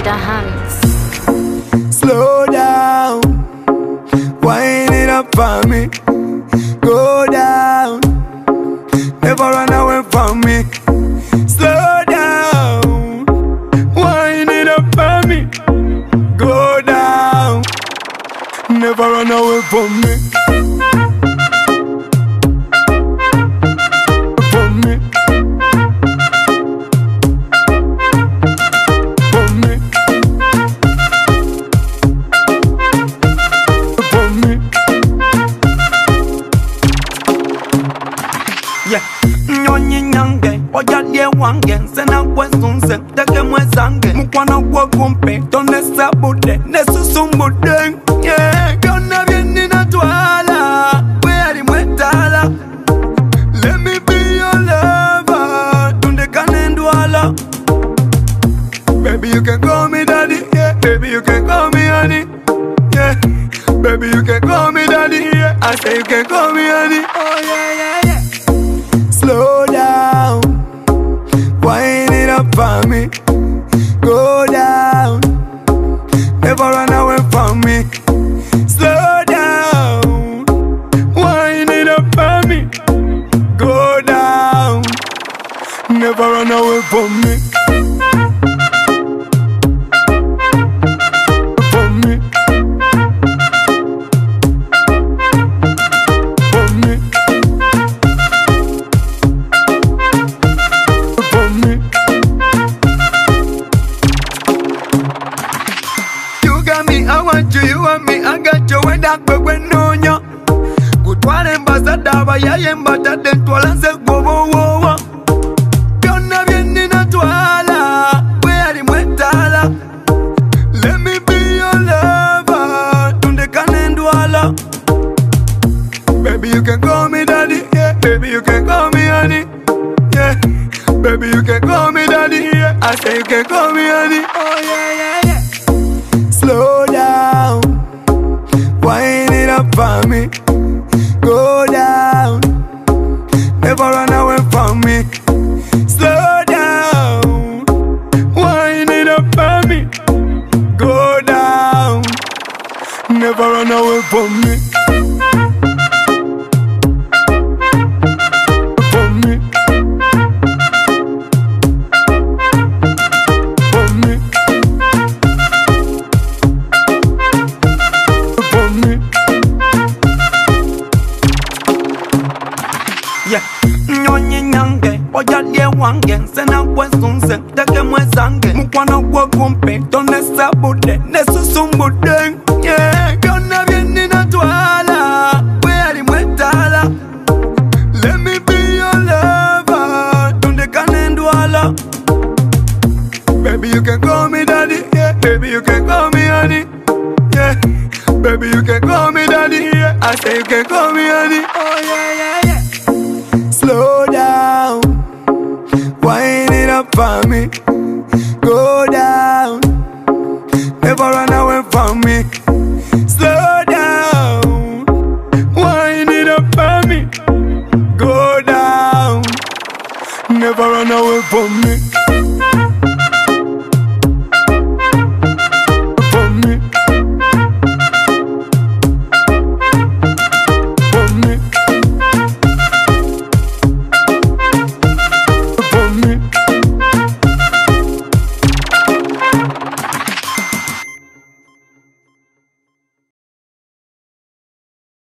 other hands. Slow down, wind it up for me. Go down, never run away from me. Slow down, wind it up for me. Go down, never run away from me. Nyonyi nyange, oya die wange. Sena kwe sunse, teke mwe sange. Mukwana kwa kumpe, tone sabude, nesusumbude. Yeah, gonna vieni na tuala, weari mwetala. Let me be your lover, tunde kanendwala. Baby you can call me daddy, yeah. Baby you can call me honey, yeah. Baby you can call me daddy, yeah. I say you can call me honey, oh yeah, yeah, yeah. Slow down, wind it up for me. Go down, never run away from me. Slow down, wind it up for me. Go down, never run away from me. I want you, you want me, I got you when that we know ya. Good one ambassador, but I am better than to answer go wo. Gonna vieni na tuala, where I mwetala. Let me be your lover, tunde kanendwala. Baby you can call me daddy, yeah. Baby you can call me honey, yeah. Baby you can call me daddy, yeah. I say you can call me honey, oh yeah, yeah, yeah. Slow down, wind it up for me. Go down, never run away from me. Slow down, wind it up for me. Go down, never run away from me. Yeah, nyonyi nyange, oya die wange. Sena kwe sunse, teke mwe sange. Mukwana kwa kumpe, tone sabude, nesusumbude. Yeah, gonna vieni na tuala, weari mwetala. Let me be your lover, tunde kanendwala. Baby you can call me daddy, yeah. Baby you can call me honey, yeah. Baby you can call me daddy, yeah. I say you can call me honey, oh yeah, yeah, yeah. Slow down, wind it up for me. Go down, never run away from me. Slow down, wind it up for me. Go down, never run away from me.